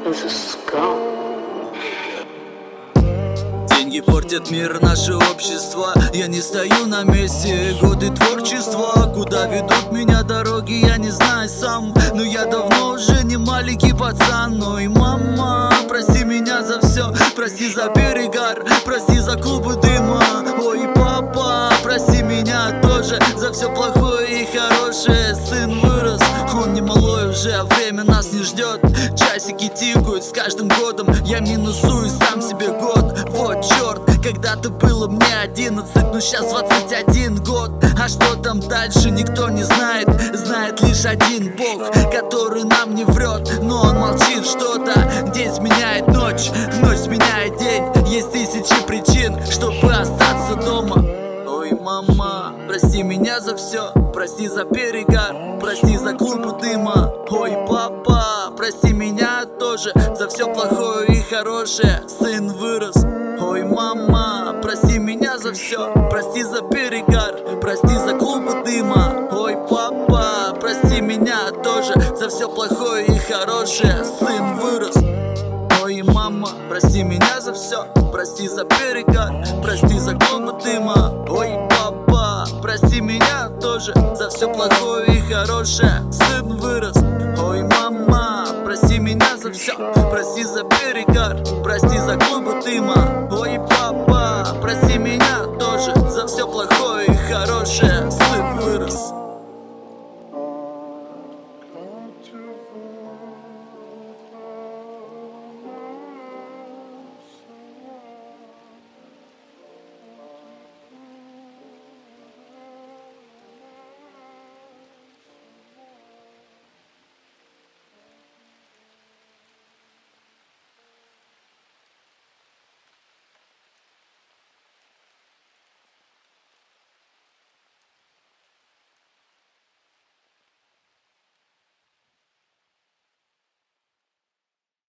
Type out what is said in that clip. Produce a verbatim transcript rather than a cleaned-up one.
is a scum. Деньги портят мир, наше общество. Я не стою на месте, годы творчества. Куда ведут меня дороги, я не знаю сам. Но я давно уже не маленький пацан. Ой, мама, прости меня за все. Прости за перегар, прости за клубы дыма. Ой, папа, прости меня тоже за все плохое и хорошее. Сын вырос, он не малой уже, а время нас не ждет. Часики тикают, с каждым годом я минусую сам себе год. Вот черт, когда-то было мне одиннадцать, но сейчас двадцать один год. А что там дальше, никто не знает. Знает лишь один Бог, который нам не врет. Но он молчит что-то. День сменяет ночь, ночь сменяет день. Есть тысячи причин, чтобы остаться дома. Ой, мама, прости меня за все. Прости за перегар, прости за клубы дыма. Ой, папа, прости меня тоже за все плохое и хорошее. Сын вырос. Ой, мама, прости меня за все. Прости за перегар, прости за клубы дыма. Ой, папа, прости меня тоже за все плохое и хорошее. Сын вырос. Ой, мама, прости меня за все. Прости за перегар, прости за клубы дыма. Ой, папа, прости меня тоже за все плохое и хорошее. Сын вырос. Ой, мама, прости меня за все. Прости за перегар, прости за клубы дыма. Ой, папа, прости меня тоже за все плохое